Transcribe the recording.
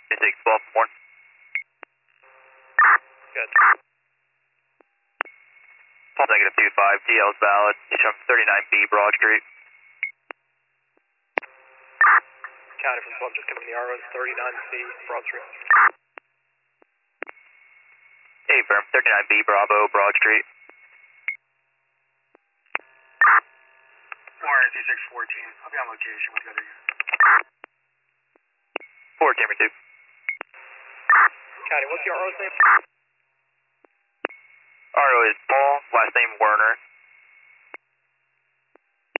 Intake 12-1. Good. False negative 25, DL is valid. He's from 39B Broad Street. County from 12, just coming in the RO, 39C Broad Street. Hey, firm, 39B Bravo Broad Street. Warren, C614. I'll be on location with the other unit. 4 Camera 2. County, what's your RO name? RO is Paul, last name Werner,